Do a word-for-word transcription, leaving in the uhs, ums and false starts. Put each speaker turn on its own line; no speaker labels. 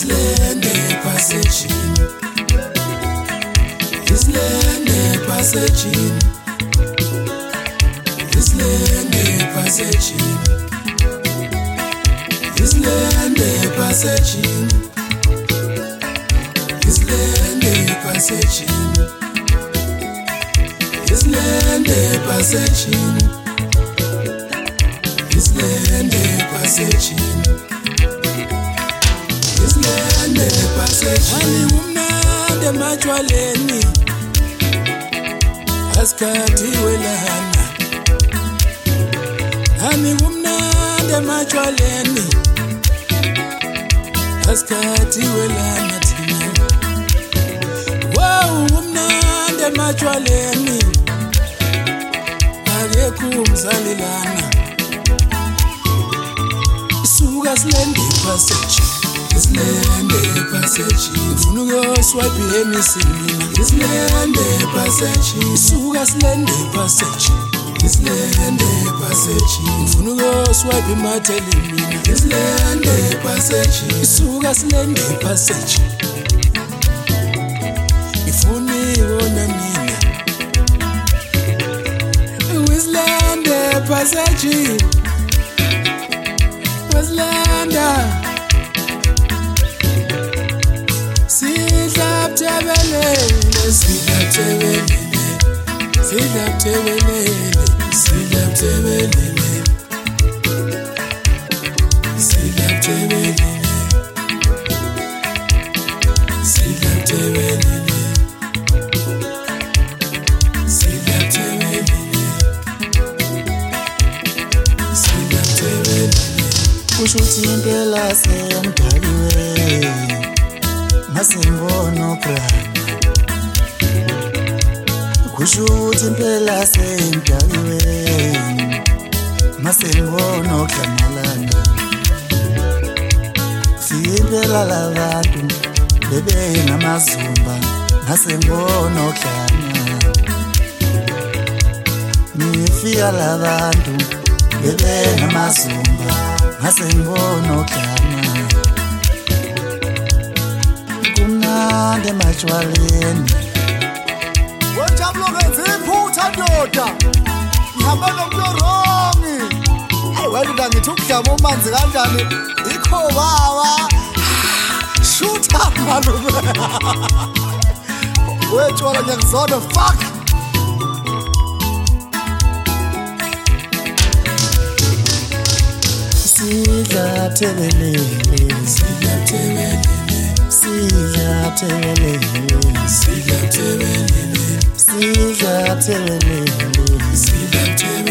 Islande passage. Islande passage. Islande passage. Islande passage. Islande passage. Islande passage. Islande passage. Islande passage. Ani umnande majwaleni askati welana. Ani umnande majwaleni askati welana tina. Wow umnande majwaleni agekumzalilana. Suga Islande passage. Islande passage. Funugo swipe emisini. Islande passage. Suga Islande passage. Islande passage. Funugo swipe matelini. Islande passage. Suga Islande passage. Ifuni wona mina. Islande passage. Islande. Sidlap tebelele, sidlap tebelele, sidlap tebelele, sidlap tebelele, sidlap tebelele, sidlap tebelele, sidlap tebelele, sidlap tebelele.
Kushuthi impela semdaliwe masimbono prana. Kushuthi impela semdaliwe masimbono klamalana. Impela labantu bebe ngamazumba masimbono klana. Nifika labantu bebe ngamazumba masimbono klana. Kumnande majwaleni
Wejablo ngenze iphutha ndoda. Ngihamba nomlorongi. Hey wena ngithi ukudlama umanzi kanjani? Ikho baba. Shoot up malume. Wetshwala ngiyakuzona fuck.
Sidlap tebelele,
Sidlap tebelele,
sidlap tebelele,
sidlap tebelele,
sidlap tebelele,
sidlap tebelele.